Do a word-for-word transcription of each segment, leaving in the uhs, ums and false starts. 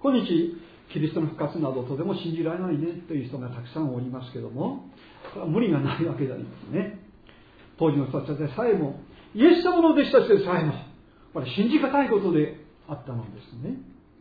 今日キリストの復活などとても信じられないねという人がたくさんおりますけども、これは無理がないわけでありますね。当時の人たちでさえも、イエス様の弟子たちでさえも、これ信じがたいことであったのですね。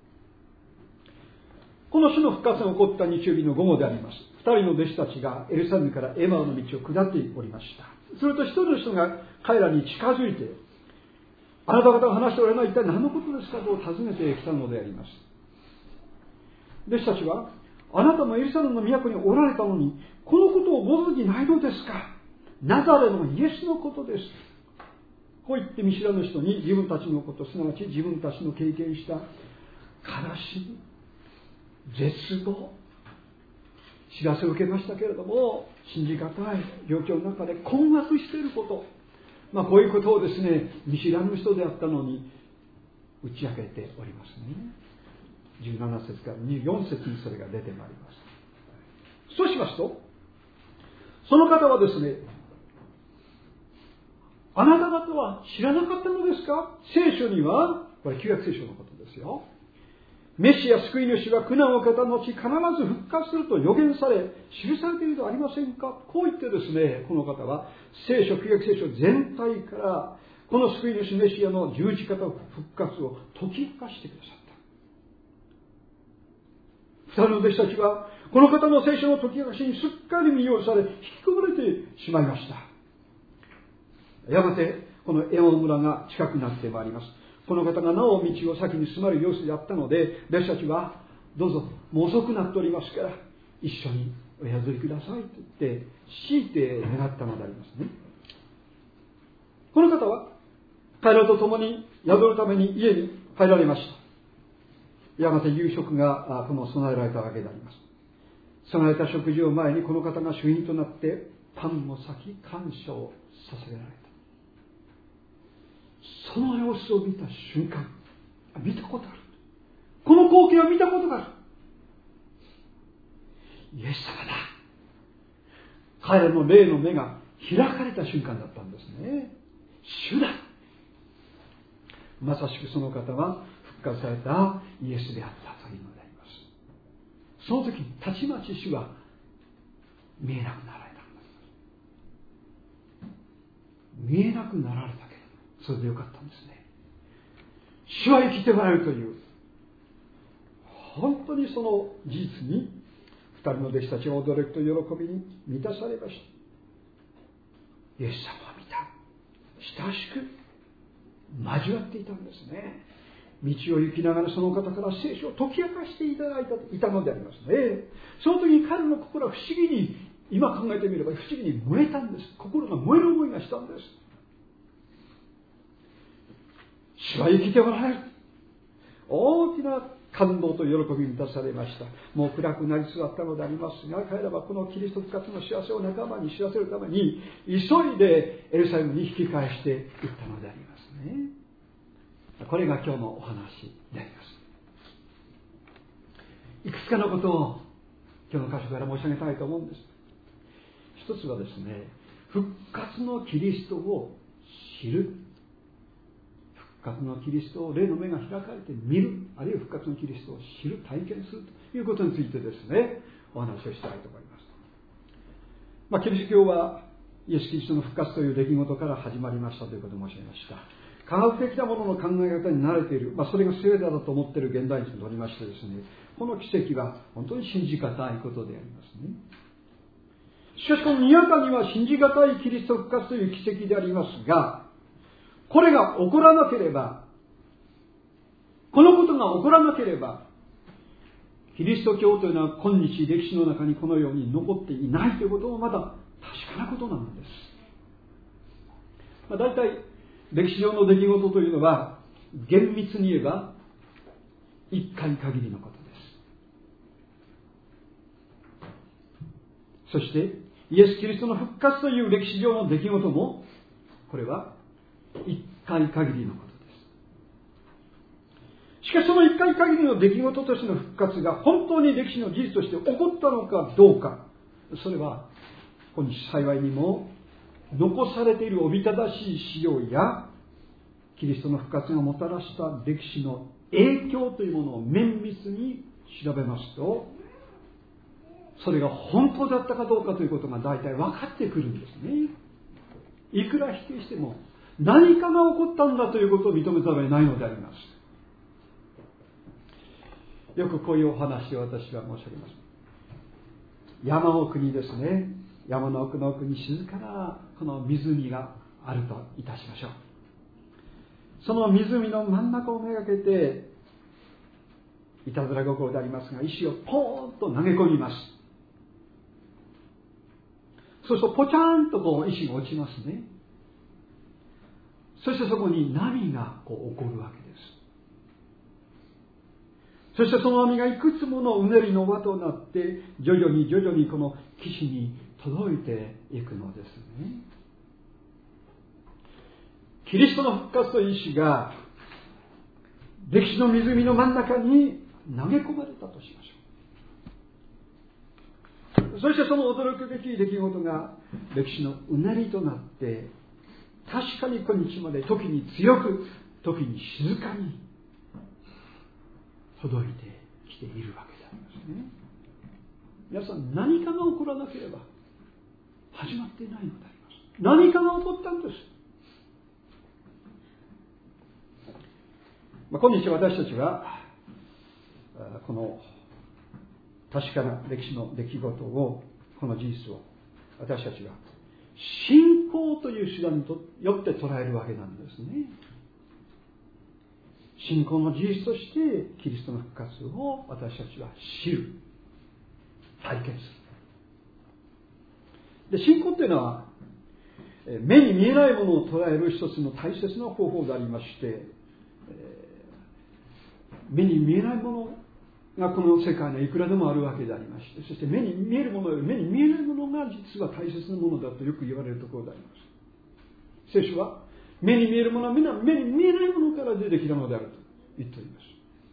この主の復活が起こった日曜日の午後であります。二人の弟子たちがエルサレムからエマウの道を下っておりました。すると一人の人が彼らに近づいて、あなた方が話しておられない一体何のことですかと尋ねてきたのであります。弟子たちは、あなたもエルサレムの都におられたのに、このことをご存じないのですか。ナザレのイエスのことです。こう言って見知らぬ人に自分たちのこと、すなわち自分たちの経験した悲しみ、絶望、知らせを受けましたけれども、信じがたい状況の中で困惑していること、まあ、こういうことをですね、見知らぬ人であったのに打ち明けておりますね。じゅうなな節からにじゅうよん節にそれが出てまいります。そうしますと、その方はですね、あなた方は知らなかったのですか。聖書には、これ旧約聖書のことですよ、メシア救い主は苦難を受けた後必ず復活すると予言され記されているではありませんか。こう言ってですね、この方は聖書、旧約聖書全体からこの救い主メシアの十字架と復活を解き明かしてくださった。二人の弟子たちはこの方の聖書の解き明かしにすっかり魅了され引き込まれてしまいました。やがてこのエオ村が近くなってまいります。この方がなお道を先に進まれる様子であったので、弟子たちはどうぞもう遅くなっておりますから一緒にお宿りくださいと言って強いて願ったのでありますね。この方は彼らと共に宿るために家に入られました。やがて夕食がこの備えられたわけであります。備えた食事を前にこの方が主賓となってパンを裂き感謝を捧げられた。その様子を見た瞬間、見たことある、この光景を見たことがある、イエス様だ。彼の霊の目が開かれた瞬間だったんですね。主だ。まさしくその方は復活されたイエスであったというのであります。その時にたちまち主は見えなくなられたんです。見えなくなられたけどそれでよかったんですね。主は生きておられるという本当にその事実に二人の弟子たちは驚きと喜びに満たされました。イエス様は見た、親しく交わっていたんですね。道を行きながらその方から聖書を解き明かしていただいたいたのでありますね。その時に彼の心は不思議に、今考えてみれば不思議に燃えたんです。心が燃える思いがしたんです。主は生きておられる。大きな感動と喜びに満たされました。もう暗くなりつつあったのでありますが、彼らはこのキリスト復活の幸せを仲間に知らせるために急いでエルサレムに引き返していったのでありますね。これが今日のお話であります。いくつかのことを今日の箇所から申し上げたいと思うんです。一つはですね、復活のキリストを知る、復活のキリストを霊の目が開かれて見る、あるいは復活のキリストを知る、体験するということについてですね、お話をしたいと思います。まあ、キリスト教はイエス・キリストの復活という出来事から始まりましたということを申し上げました。科学的なものの考え方に慣れている、まあ、それが全てだと思っている現代人とおりましてですね、この奇跡は本当に信じがたいことでありますね。しかしこのにわかには信じがたいキリスト復活という奇跡でありますが、これが起こらなければ、このことが起こらなければ、キリスト教というのは今日歴史の中にこのように残っていないということもまだ確かなことなのです。まあ、大体歴史上の出来事というのは厳密に言えば一回限りのことです。そしてイエス・キリストの復活という歴史上の出来事もこれは一回限りのことです。しかしその一回限りの出来事としての復活が本当に歴史の事実として起こったのかどうか、それは今日幸いにも残されているおびただしい資料やキリストの復活がもたらした歴史の影響というものを綿密に調べますと、それが本当だったかどうかということが大体分かってくるんですね。いくら否定しても何かが起こったんだということを認めざるを得ないのであります。よくこういうお話を私は申し上げます。山奥にですね、山の奥の奥に静かなこの湖があるといたしましょう。その湖の真ん中をめがけて、いたずら心でありますが、石をポーンと投げ込みます。そうするとポチャーンとこう石が落ちますね。そしてそこに波がこう起こるわけです。そしてその波がいくつものうねりの輪となって徐々に徐々にこの岸に届いていくのですね。キリストの復活という石が歴史の湖の真ん中に投げ込まれたとしましょう。そしてその驚くべき出来事が歴史のうねりとなって、確かに今日まで時に強く時に静かに届いてきているわけでありますね。皆さん、何かが起こらなければ始まっていないのであります。何かが起こったんです。まあ、今日私たちはこの確かな歴史の出来事を、この事実を私たちは信仰という手段によって捉えるわけなんですね。信仰の事実としてキリストの復活を私たちは知る、体験する。で、信仰というのは目に見えないものを捉える一つの大切な方法でありまして、目に見えないものがこの世界にいくらでもあるわけでありまして、そして目に見えるものより目に見えないものが実は大切なものだとよく言われるところであります。聖書は目に見えるものはみんな目に見えないものから出てきたのであると言っております。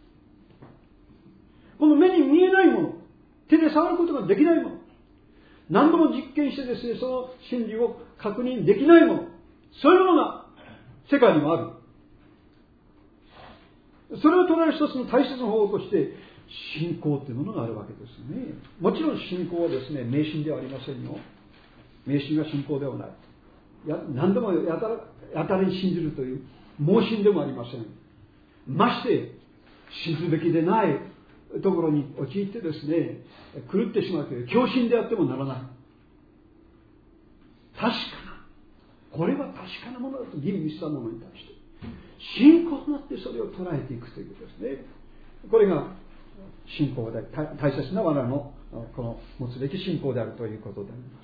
この目に見えないもの、手で触ることができないもの、何度も実験してですね、その真理を確認できないもの、そういうものが世界にもある。それを捉える一つの大切な方法として信仰というものがあるわけですね。もちろん信仰はですね、迷信ではありませんよ。迷信は信仰ではない。や何でもやたらやたらに信じるという盲信でもありません。まして信ずべきでないところに陥ってですね、狂ってしまうという狂信であってもならない。確かな、これは確かなものだと吟味したものに対して信仰になってそれを捉えていくということですね。これが信仰で大切な我々のこの持つべき信仰であるということであります。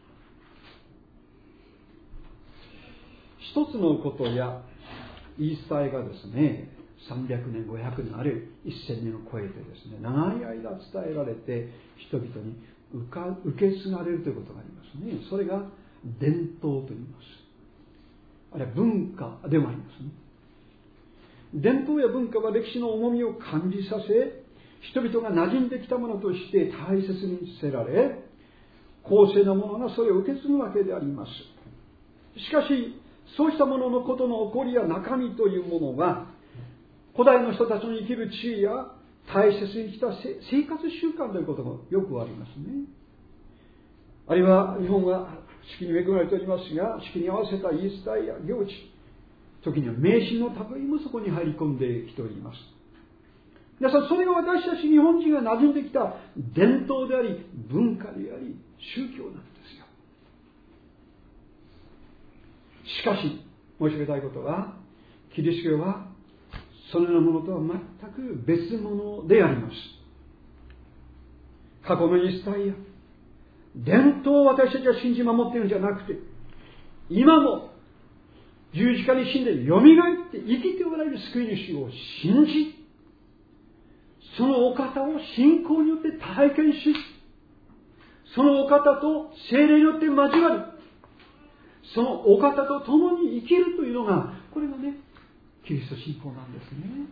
一つのことや言い伝えがですね、さんびゃくねんごひゃくねんあるいはせんねんを超えてですね、長い間伝えられて人々に受か受け継がれるということがありますね。それが伝統と言います。あるいは文化でもありますね。伝統や文化は歴史の重みを感じさせ、人々が馴染んできたものとして大切にせられ、後世の者がそれを受け継ぐわけであります。しかしそうしたもののことの起こりや中身というものは、古代の人たちの生きる地位や大切にした生活習慣ということもよくありますね。あるいは日本は四季に恵まれておりますが、四季に合わせた言い伝えや行事、時には迷信の類もそこに入り込んできております。皆さん、それが私たち日本人が馴染んできた伝統であり文化であり宗教なんですよ。しかし申し上げたいことは、キリスト教はそのようなものとは全く別物であります。過去の言い伝えや伝統を私たちは信じ守っているんじゃなくて、今も十字架に死んでよみがえって生きておられる救い主を信じ、そのお方を信仰によって体験し、そのお方と聖霊によって交わり、そのお方と共に生きるというのが、これがね、キリスト信仰なんですね。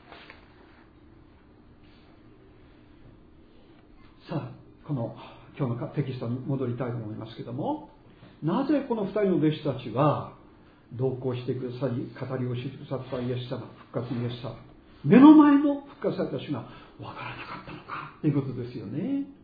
さあ、この今日のテキストに戻りたいと思いますけども、なぜこの二人の弟子たちは同行してくださり、語りをしてくださったイエス様、復活のイエス様、 目の前の復活された主が分からなかったのかということですよね。